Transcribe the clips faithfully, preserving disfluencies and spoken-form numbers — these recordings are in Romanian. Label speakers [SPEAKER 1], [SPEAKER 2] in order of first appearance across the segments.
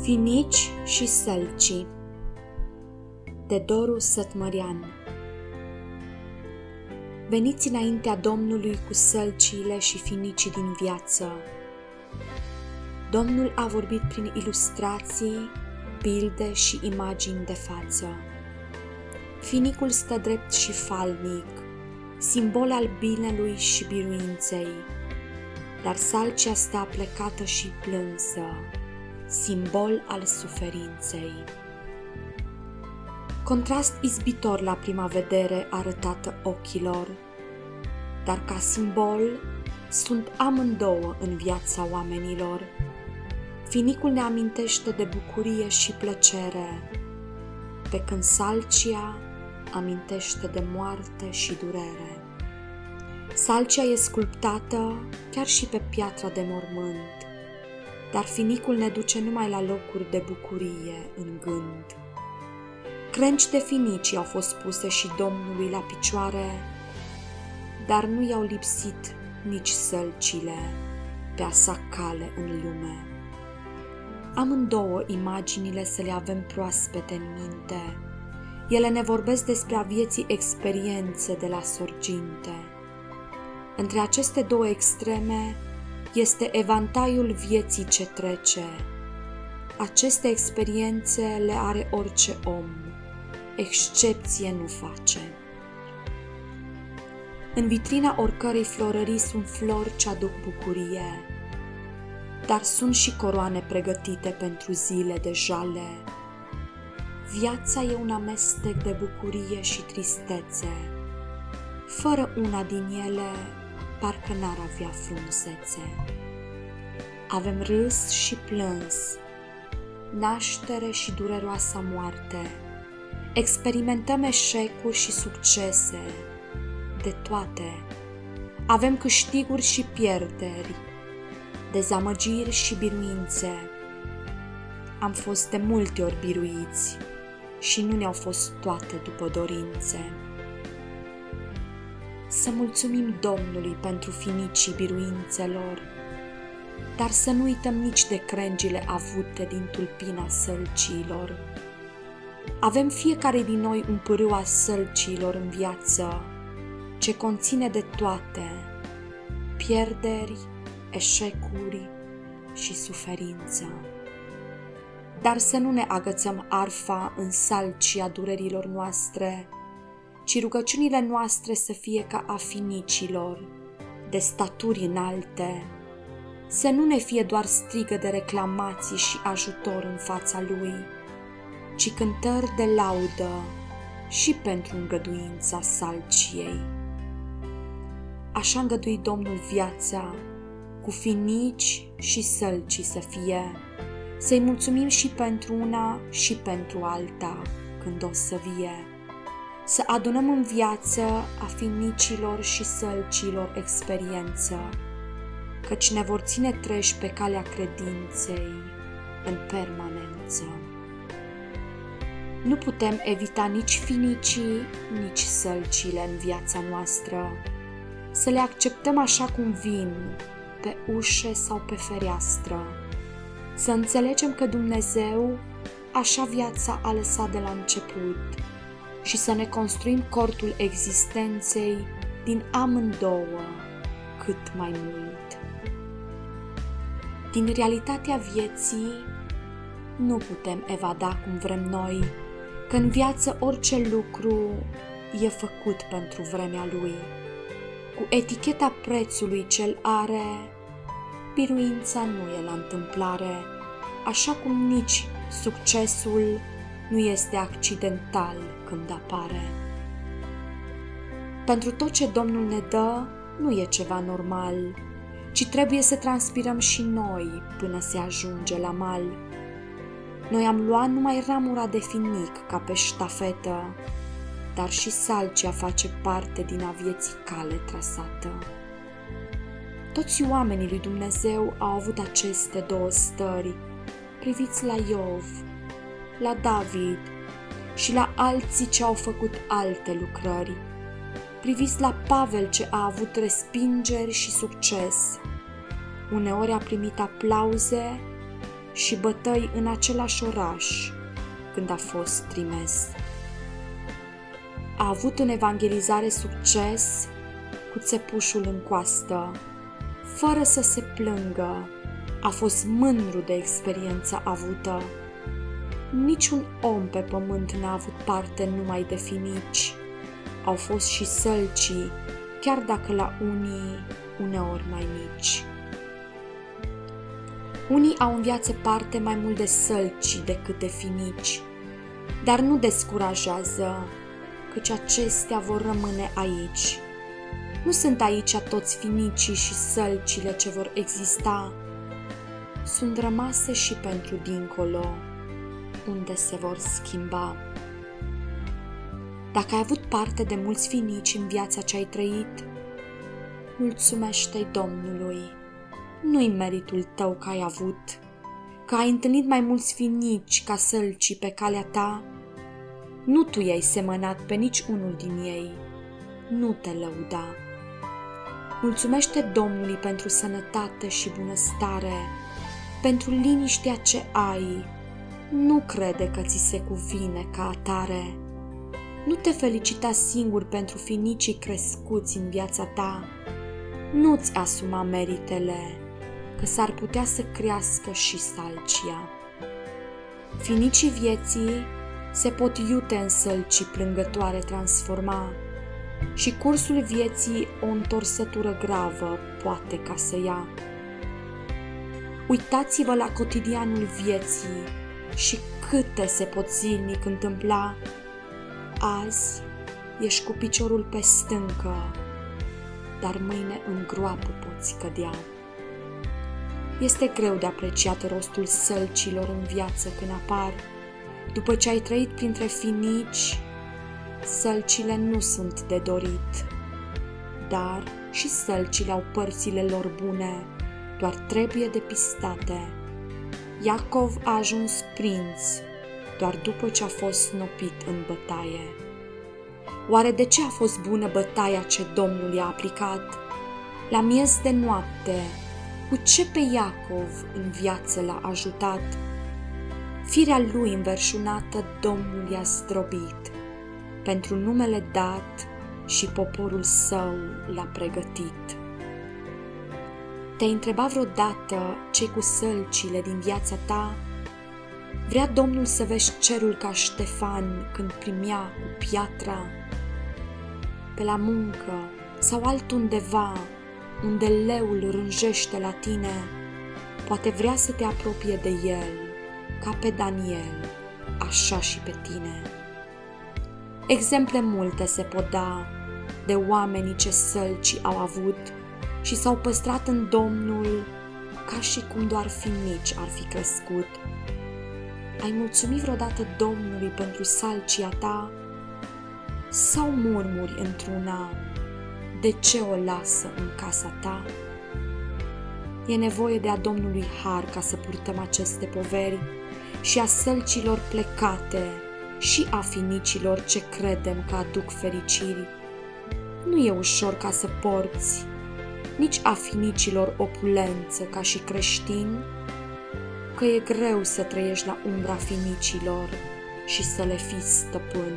[SPEAKER 1] Finici și sălcii de Doru Sătmărean. Veniți înaintea Domnului cu sălciile și finicii din viață. Domnul a vorbit prin ilustrații, pilde și imagini de față. Finicul stă drept și falnic, simbol al binelui și biruinței, dar salcia stă aplecată și plânsă, simbol al suferinței. Contrast izbitor la prima vedere arătată ochilor, dar ca simbol sunt amândouă în viața oamenilor. Finicul ne amintește de bucurie și plăcere, pe când salcia amintește de moarte și durere. Salcia e sculptată chiar și pe piatra de mormânt, dar finicul ne duce numai la locuri de bucurie în gând. Crengi de finici au fost puse și Domnului la picioare, dar nu i-au lipsit nici sălcile pe a sa cale în lume. Amândouă imaginile să le avem proaspete în minte. Ele ne vorbesc despre a vieții experiențe de la sorginte. Între aceste două extreme este evantaiul vieții ce trece. Aceste experiențe le are orice om, excepție nu face. În vitrina oricărei florării sunt flori ce aduc bucurie, dar sunt și coroane pregătite pentru zile de jale. Viața e un amestec de bucurie și tristețe. Fără una din ele, parcă n-ar avea frumusețe. Avem râs și plâns, naștere și dureroasa moarte. Experimentăm eșecuri și succese, de toate. Avem câștiguri și pierderi, dezamăgiri și biruințe. Am fost de multe ori biruiți și nu ne-au fost toate după dorințe. Să mulțumim Domnului pentru finicii biruințelor, dar să nu uităm nici de crengile avute din tulpina sălciilor. Avem fiecare din noi un pârâu a sălciilor în viață, ce conține de toate, pierderi, eșecuri și suferință. Dar să nu ne agățăm arfa în salcia durerilor noastre, ci rugăciunile noastre să fie ca a finicilor, de staturi înalte, să nu ne fie doar strigă de reclamații și ajutor în fața Lui, ci cântări de laudă și pentru îngăduința salciei. Așa îngădui Domnul viața, cu finici și sălci să fie, să-i mulțumim și pentru una și pentru alta când o să vie. Să adunăm în viață a finicilor și sălcilor experiență, căci ne vor ține treji pe calea credinței în permanență. Nu putem evita nici finicii, nici sălcile în viața noastră. Să le acceptăm așa cum vin, pe ușe sau pe fereastră. Să înțelegem că Dumnezeu așa viața a lăsat de la început și să ne construim cortul existenței din amândouă cât mai mult. Din realitatea vieții nu putem evada cum vrem noi, că în viață orice lucru e făcut pentru vremea lui. Cu eticheta prețului ce-l are, biruința nu e la întâmplare, așa cum nici succesul nu este accidental când apare. Pentru tot ce Domnul ne dă, nu e ceva normal, ci trebuie să transpirăm și noi până se ajunge la mal. Noi am luat numai ramura de finic ca pe ștafetă, dar și salcia face parte din a vieții cale trasată. Toți oamenii lui Dumnezeu au avut aceste două stări. Priviți la Iov, la David și la alții ce au făcut alte lucrări. Priviți la Pavel ce a avut respingeri și succes. Uneori a primit aplauze și bătăi în același oraș când a fost trimis. A avut în evangelizare succes cu țepușul în coastă, fără să se plângă. A fost mândru de experiența avută. Niciun om pe pământ n-a avut parte numai de finici. Au fost și sălcii, chiar dacă la unii uneori mai mici. Unii au în viață parte mai mult de sălci decât de finici, dar nu descurajează, căci acestea vor rămâne aici. Nu sunt aici toți finicii și sălcile ce vor exista. Sunt rămase și pentru dincolo, unde se vor schimba. Dacă ai avut parte de mulți finici în viața ce ai trăit, mulțumește-i Domnului. Nu-i meritul tău că ai avut, că ai întâlnit mai mulți finici ca sălcii pe calea ta. Nu tu i-ai semănat pe nici unul din ei, nu te lăuda. Mulțumește Domnului pentru sănătate și bunăstare, pentru liniștea ce ai. Nu crede că ți se cuvine ca atare. Nu te felicita singur pentru finicii crescuți în viața ta. Nu-ți asuma meritele, că s-ar putea să crească și salcia. Finicii vieții se pot iute în sălcii plângătoare transforma și cursul vieții o întorsătură gravă poate ca să ia. Uitați-vă la cotidianul vieții și câte se pot zilnic întâmpla. Azi ești cu piciorul pe stâncă, dar mâine în groapă poți cădea. Este greu de apreciat rostul sălcilor în viață când apar. După ce ai trăit printre finici, sălcile nu sunt de dorit, dar și sălcile au părțile lor bune, doar trebuie depistate. Iacov a ajuns prinț doar după ce a fost snopit în bătaie. Oare de ce a fost bună bătaia ce Domnul i-a aplicat? La miez de noapte, cu ce pe Iacov în viață l-a ajutat? Firea lui înverșunată Domnul i-a zdrobit, pentru numele dat și poporul său l-a pregătit. Te-ai întrebat vreodată ce-i cu sălcile din viața ta? Vrea Domnul să vezi cerul ca Ștefan când primea cu piatra? Pe la muncă sau altundeva unde leul rânjește la tine, poate vrea să te apropie de el, ca pe Daniel, așa și pe tine. Exemple multe se pot da de oamenii ce sălci au avut și s-au păstrat în Domnul ca și cum doar finici ar fi crescut. Ai mulțumit vreodată Domnului pentru salcia ta? Sau murmuri într-una, de ce o lasă în casa ta? E nevoie de a Domnului har ca să purtăm aceste poveri și a sălcilor plecate și a finicilor ce credem că aduc fericiri. Nu e ușor ca să porți nici a finicilor opulență ca și creștin, că e greu să trăiești la umbra finicilor și să le fii stăpân.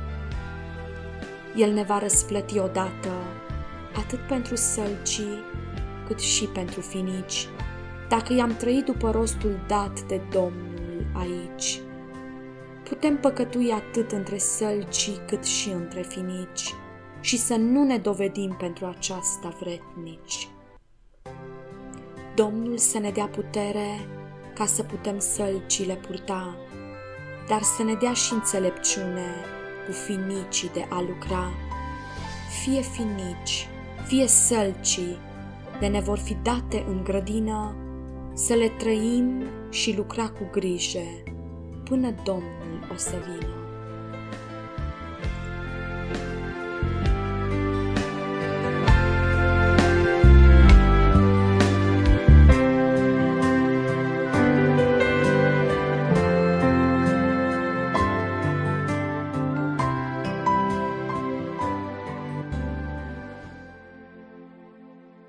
[SPEAKER 1] El ne va răsplăti odată, atât pentru sălcii, cât și pentru finici, dacă i-am trăit după rostul dat de Domnul aici. Putem păcătui atât între sălcii cât și între finici și să nu ne dovedim pentru aceasta vretnici. Domnul să ne dea putere ca să putem sălcile purta, dar să ne dea și înțelepciune cu finicii de a lucra. Fie finici, fie sălcii, de ne vor fi date în grădină, să le trăim și lucra cu grijă, până Domnul o să vină.